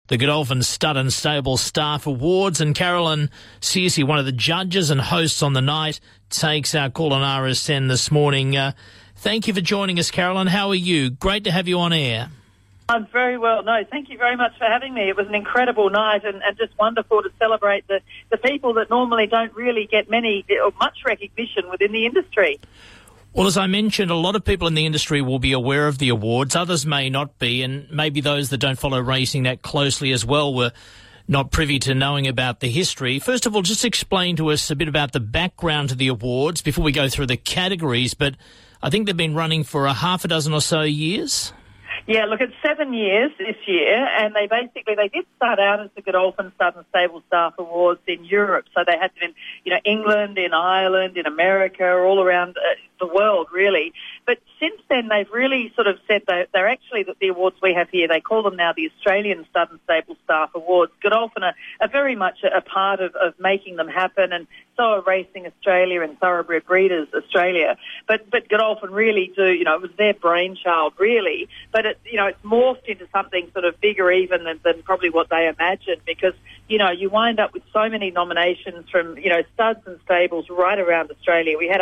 The Godolphin Stud and Stable Staff Awards, and Carolyn Searcy, one of the judges and hosts on the night, takes our call on RSN this morning. Thank you for joining us, Carolyn. How are you? Great to have you on air. I'm very well. No, thank you very much for having me. It was an incredible night and just wonderful to celebrate the people that normally don't really get many or much recognition within the industry. Well, as I mentioned, a lot of people in the industry will be aware of the awards. Others may not be, and maybe those that don't follow racing that closely as well were not privy to knowing about the history. First of all, just explain to us a bit about the background to the awards before we go through the categories. But I think they've been running for a half a dozen or so years. Yeah, look, it's 7 years this year, and they did start out as the Godolphin Stud and Stable Staff Awards in Europe. So they had them in, England, in Ireland, in America, all around the world, really. But since then, they've really sort of said they're actually the awards we have here, they call them now the Australian Stud and Stable Staff Awards. Godolphin are very much a part of making them happen, and so are Racing Australia and Thoroughbred Breeders Australia. But Godolphin really do, it was their brainchild, really. But it's morphed into something sort of bigger even than probably what they imagined, because, you wind up with so many nominations from, studs and stables right around Australia. We had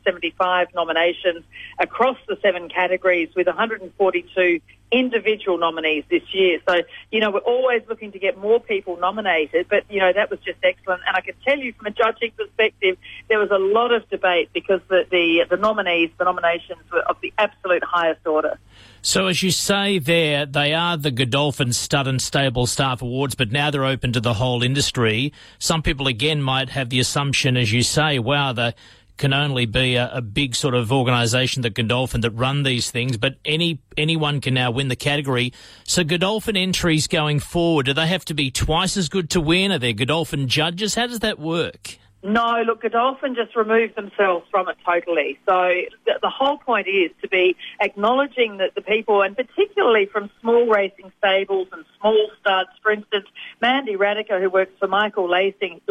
175 nominations across the 7 categories with 142 individual nominees this year. So, we're always looking to get more people nominated, but, that was just excellent. And I can tell you from a judging perspective, there was a lot of debate because the nominations were of the absolute highest order. So as you say there, they are the Godolphin Stud and Stable Staff Awards, but now they're open to the whole industry. Some people, again, might have the assumption, as you say, wow, they can only be a big sort of organisation, the Godolphin, that run these things, but anyone can now win the category. So Godolphin entries going forward, do they have to be twice as good to win? Are there Godolphin judges? How does that work? No, look, Godolphin just removed themselves from it totally. So the whole point is to be acknowledging that the people, and particularly from small racing stables and small studs, for instance, Mandy Radica, who works for Michael Lakey,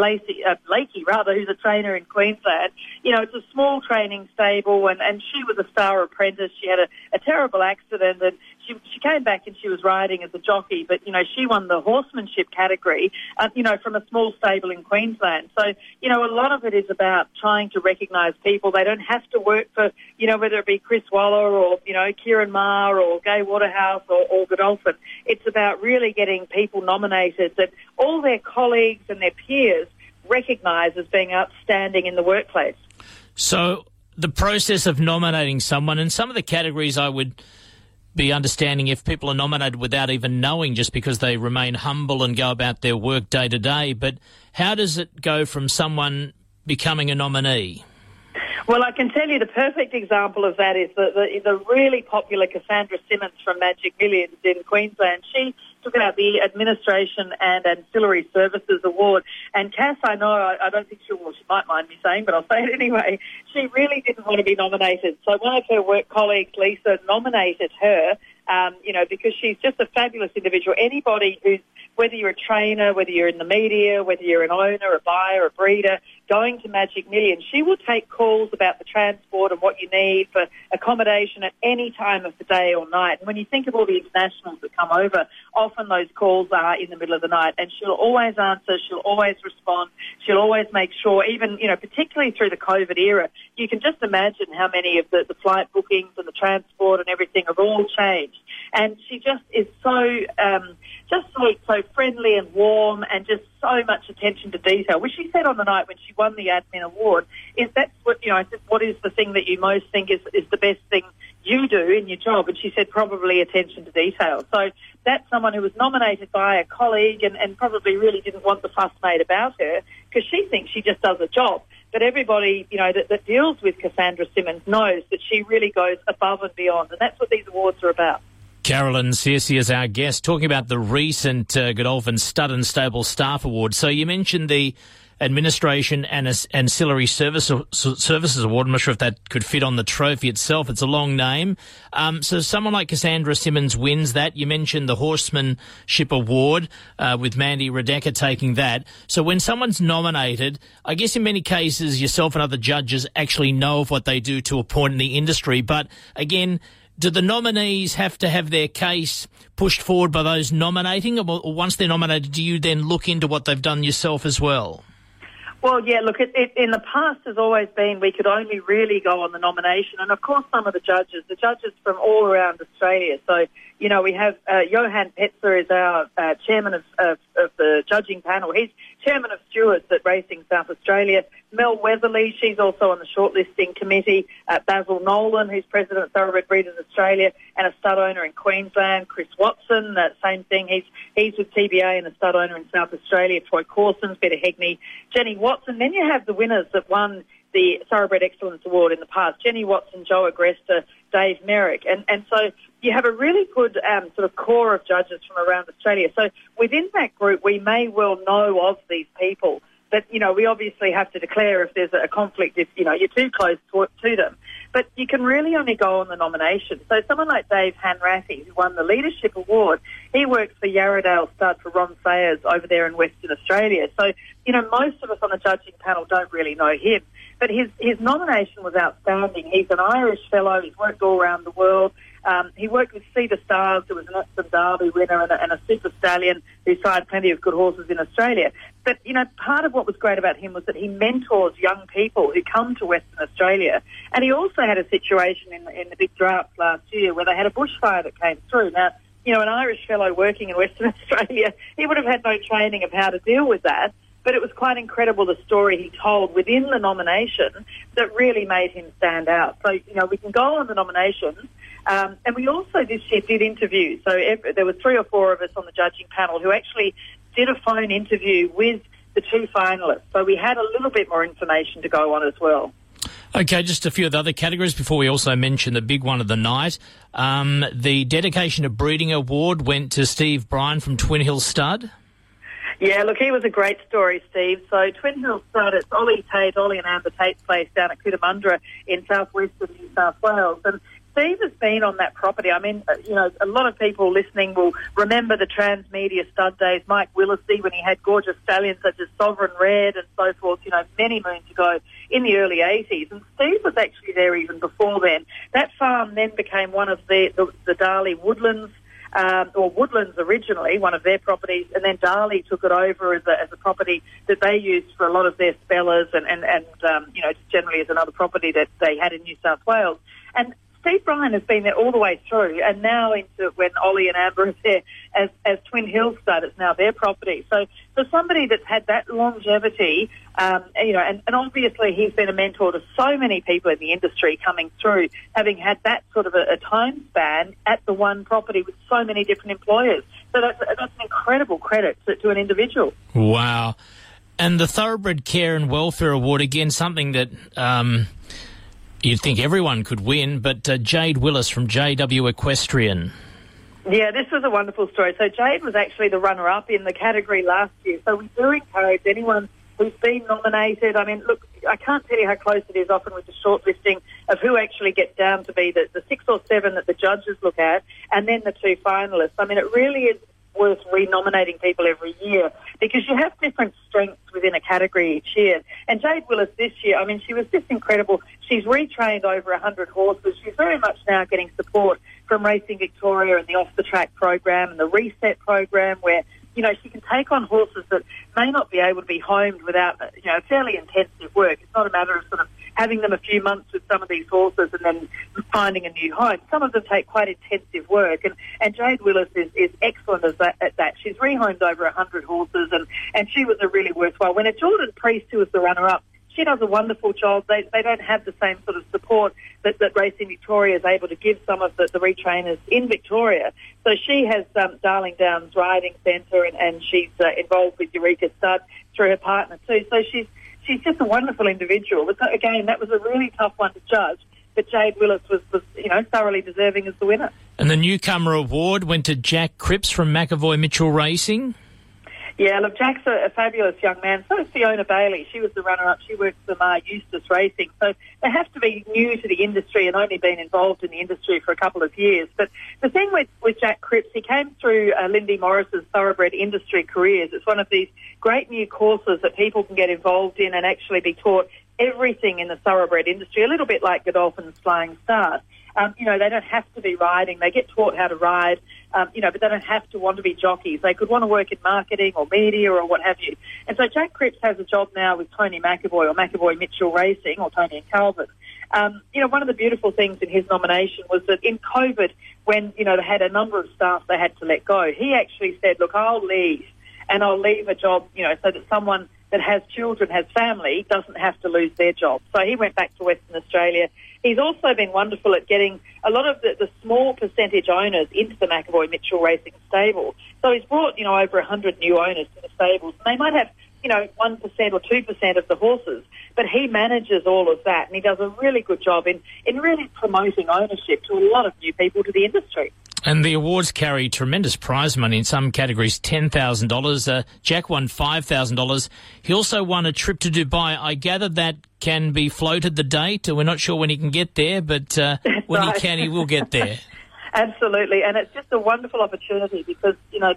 who's a trainer in Queensland, it's a small training stable, and she was a star apprentice. She had a terrible accident, and she came back and she was riding as a jockey, but, she won the horsemanship category, from a small stable in Queensland. So, a lot of it is about trying to recognise people. They don't have to work for, whether it be Chris Waller or, Kieran Maher or Gay Waterhouse or Godolphin. It's about really getting people nominated that all their colleagues and their peers recognise as being outstanding in the workplace. So the process of nominating someone, and some of the categories I would be understanding if people are nominated without even knowing, just because they remain humble and go about their work day to day. But how does it go from someone becoming a nominee? Well, I can tell you the perfect example of that is the really popular Cassandra Simmons from Magic Millions in Queensland. She took out the Administration and Ancillary Services Award. And Cass, I know, I don't think she might mind me saying, but I'll say it anyway, she really didn't want to be nominated. So one of her work colleagues, Lisa, nominated her, because she's just a fabulous individual. Anybody who's, whether you're a trainer, whether you're in the media, whether you're an owner, a buyer, a breeder, going to Magic Millions, she will take calls about the transport and what you need for accommodation at any time of the day or night. And when you think of all the internationals that come over, often those calls are in the middle of the night, and she'll always answer, she'll always respond, she'll always make sure, even, particularly through the COVID era, you can just imagine how many of the flight bookings and the transport and everything have all changed. And she just is so friendly and warm, and just so much attention to detail, which she said on the night when she won the admin award, is that's what, I said, what is the thing that you most think is the best thing you do in your job? And she said probably attention to detail. So that's someone who was nominated by a colleague and probably really didn't want the fuss made about her, because she thinks she just does a job. But everybody, that deals with Cassandra Simmons knows that she really goes above and beyond, and that's what these awards are about. Carolyn Searcy is our guest, talking about the recent Godolphin Stud and Stable Staff Award. So you mentioned the Administration and Ancillary Services Award. I'm not sure if that could fit on the trophy itself. It's a long name. So someone like Cassandra Simmons wins that. You mentioned the Horsemanship Award with Mandy Radica taking that. So when someone's nominated, I guess in many cases yourself and other judges actually know of what they do to a point in the industry. But again, do the nominees have to have their case pushed forward by those nominating, or once they're nominated, do you then look into what they've done yourself as well? Well, yeah, look, in the past has always been we could only really go on the nomination. And, of course, some of the judges from all around Australia. So, you know, we have Johan Petzer is our chairman of the judging panel. He's chairman of stewards at Racing South Australia. Mel Weatherly, she's also on the shortlisting committee. Basil Nolan, who's president of Thoroughbred Breeders Australia and a stud owner in Queensland. Chris Watson, same thing. He's with TBA and a stud owner in South Australia. Troy Corson's, Peter Hegney, Jenny Watson. Then you have the winners that won the Thoroughbred Excellence Award in the past. Jenny Watson, Joe Agresta, Dave Merrick. And so you have a really good sort of core of judges from around Australia. So within that group, we may well know of these people. But, you know, we obviously have to declare if there's a conflict, if, you know, you're too close to them. But you can really only go on the nomination. So someone like Dave Hanratty, who won the Leadership Award, he works for Yarradale Stud for Ron Sayers over there in Western Australia. So, you know, most of us on the judging panel don't really know him. But his nomination was outstanding. He's an Irish fellow. He's worked all around the world. He worked with Cedar Stars, who was an Epsom Derby winner, and a Super Stallion who sired plenty of good horses in Australia. But, you know, part of what was great about him was that he mentors young people who come to Western Australia. And he also had a situation in the big droughts last year where they had a bushfire that came through. Now, you know, an Irish fellow working in Western Australia, he would have had no training of how to deal with that. But it was quite incredible, the story he told within the nomination that really made him stand out. So, you know, we can go on the nominations. And we also this year did interviews. So there were 3 or 4 of us on the judging panel who actually did a phone interview with the 2 finalists. So we had a little bit more information to go on as well. Okay, just a few of the other categories before we also mention the big one of the night. The Dedication of Breeding Award went to Steve Bryan from Twin Hill Stud. Yeah, look, he was a great story, Steve. So Twin Hill Stud, it's Ollie and Amber Tate's place down at Cootamundra in southwestern New South Wales. And Steve has been on that property. I mean, you know, a lot of people listening will remember the Transmedia Stud Days, Mike Willisey, when he had gorgeous stallions such as Sovereign Red and so forth, you know, many moons ago in the early 80s. And Steve was actually there even before then. That farm then became one of the Darley Woodlands, or Woodlands originally, one of their properties, and then Darley took it over as a property that they used for a lot of their spellers and you know, just generally as another property that they had in New South Wales. And Steve Bryan has been there all the way through, and now into when Ollie and Amber are there as Twin Hill Stud, it's now their property. So for somebody that's had that longevity, you know, and obviously he's been a mentor to so many people in the industry coming through, having had that sort of a time span at the one property with so many different employers. So that's an incredible credit to an individual. Wow. And the Thoroughbred Care and Welfare Award, again, something that you'd think everyone could win, but Jade Willis from JW Equestrian. Yeah, this was a wonderful story. So Jade was actually the runner-up in the category last year. So we do encourage anyone who's been nominated. I mean, look, I can't tell you how close it is often with the shortlisting of who actually gets down to be the 6 or 7 that the judges look at, and then the 2 finalists. I mean, it really is worth re-nominating people every year because you have different strengths within a category each year. And Jade Willis this year, I mean, she was just incredible. She's retrained over 100 horses. She's very much now getting support from Racing Victoria and the off-the-track program and the reset program where, you know, she can take on horses that may not be able to be homed without, you know, fairly intensive work. It's not a matter of sort of having them a few months with some of these horses and then finding a new home. Some of them take quite intensive work, and Jade Willis is excellent at that. She's rehomed over 100 horses, and she was a really worthwhile winner. Jordan Priest, who was the runner-up, she does a wonderful job. They don't have the same sort of support that Racing Victoria is able to give some of the retrainers in Victoria. So she has Darling Downs Riding Centre, and she's involved with Eureka Stud through her partner too. So she's just a wonderful individual. But again, that was a really tough one to judge. But Jade Willis was you know, thoroughly deserving as the winner. And the Newcomer Award went to Jack Cripps from McAvoy Mitchell Racing. Yeah, look, Jack's a fabulous young man. So is Fiona Bailey. She was the runner-up. She works for Mar Eustace Racing. So they have to be new to the industry and only been involved in the industry for a couple of years. But the thing with Jack Cripps, he came through Lindy Morris's Thoroughbred Industry Careers. It's one of these great new courses that people can get involved in and actually be taught everything in the thoroughbred industry, a little bit like Godolphin's Flying Stars. They don't have to be riding. They get taught how to ride, but they don't have to want to be jockeys. They could want to work in marketing or media or what have you. And so Jack Cripps has a job now with Tony McAvoy or McAvoy Mitchell Racing or Tony and Calvin. One of the beautiful things in his nomination was that in COVID, when, they had a number of staff they had to let go, he actually said, look, I'll leave, and I'll leave a job, so that someone that has children, has family, doesn't have to lose their job. So he went back to Western Australia. He's also been wonderful at getting a lot of the small percentage owners into the McAvoy Mitchell Racing stable. So he's brought, over 100 new owners to the stables. And they might have, 1% or 2% of the horses, but he manages all of that, and he does a really good job in really promoting ownership to a lot of new people to the industry. And the awards carry tremendous prize money, in some categories $10,000. Jack won $5,000. He also won a trip to Dubai. I gather that can be floated the date. We're not sure when he can get there, but when he can, he will get there. Absolutely, and it's just a wonderful opportunity because,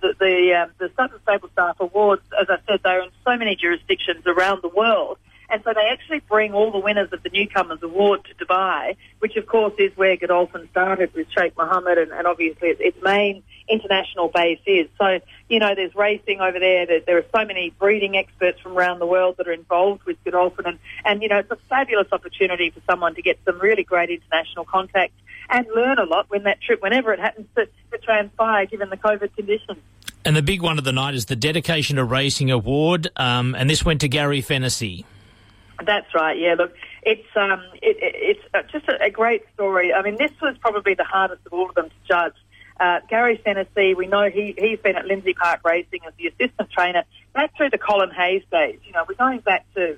the Sutton Stable Staff Awards, as I said, they're in so many jurisdictions around the world. And so they actually bring all the winners of the Newcomers Award to Dubai, which, of course, is where Godolphin started with Sheikh Mohammed, and obviously its main international base is. So, there's racing over there. There are so many breeding experts from around the world that are involved with Godolphin. And it's a fabulous opportunity for someone to get some really great international contacts and learn a lot when that trip, whenever it happens to transpire, given the COVID conditions. And the big one of the night is the Dedication to Racing Award, and this went to Gary Fennessy. That's right, yeah. Look, it's just a great story. I mean, this was probably the hardest of all of them to judge. Gary Fennessy, we know he's been at Lindsay Park Racing as the assistant trainer back through the Colin Hayes days. We're going back to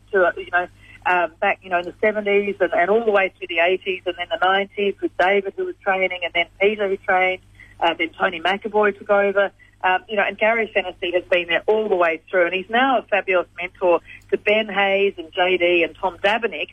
back, in the 70s and all the way through the 80s and then the 90s with David, who was training, and then Peter, who trained, then Tony McAvoy took over. And Gary Fennessy has been there all the way through, and he's now a fabulous mentor to Ben Hayes and JD and Tom Dabinick,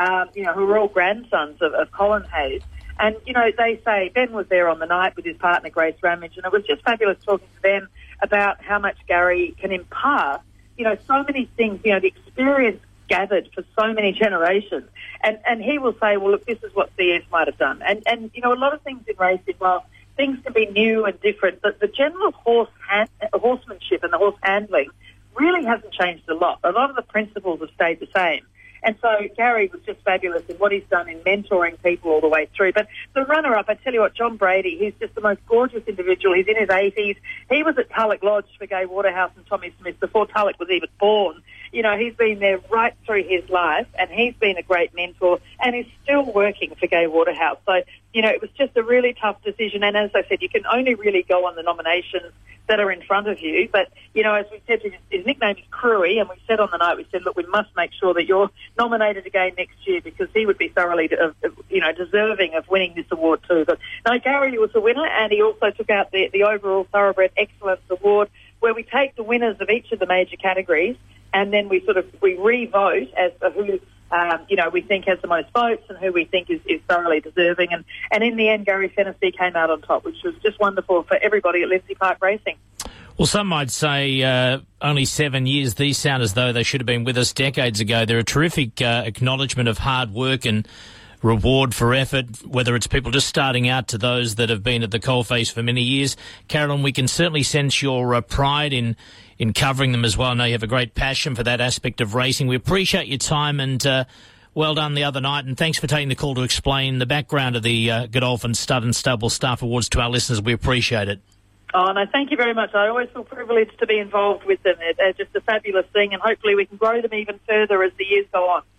who are all grandsons of Colin Hayes. And, they say Ben was there on the night with his partner, Grace Ramage, and it was just fabulous talking to them about how much Gary can impart, so many things, the experience gathered for so many generations. And he will say, well, look, this is what CS might have done. And a lot of things in racing, well, things can be new and different, but the general horsemanship and the horse handling really hasn't changed a lot. A lot of the principles have stayed the same. And so Gary was just fabulous in what he's done in mentoring people all the way through. But the runner-up, I tell you what, John Brady, he's just the most gorgeous individual. He's in his 80s. He was at Tulloch Lodge for Gai Waterhouse and Tommy Smith before Tulloch was even born. He's been there right through his life, and he's been a great mentor, and he's still working for Gai Waterhouse. So, it was just a really tough decision. And as I said, you can only really go on the nominations that are in front of you. But, as we said, his nickname is Crewy, and we said on the night, we said, look, we must make sure that you're nominated again next year because he would be thoroughly, deserving of winning this award too. But no, Gary was the winner, and he also took out the overall Thoroughbred Excellence Award, where we take the winners of each of the major categories, and then we re-vote as to who, we think has the most votes and who we think is thoroughly deserving. And in the end, Gary Fennessy came out on top, which was just wonderful for everybody at Lindsay Park Racing. Well, some might say only 7 years. These sound as though they should have been with us decades ago. They're a terrific acknowledgement of hard work and reward for effort, whether it's people just starting out to those that have been at the coalface for many years. Carolyn, we can certainly sense your pride in covering them as well. I know you have a great passion for that aspect of racing. We appreciate your time, and well done the other night, and thanks for taking the call to explain the background of the Godolphin Stud and Stable Staff Awards to our listeners. We appreciate it. Oh, no, thank you very much. I always feel privileged to be involved with them. It's just a fabulous thing, and hopefully we can grow them even further as the years go on.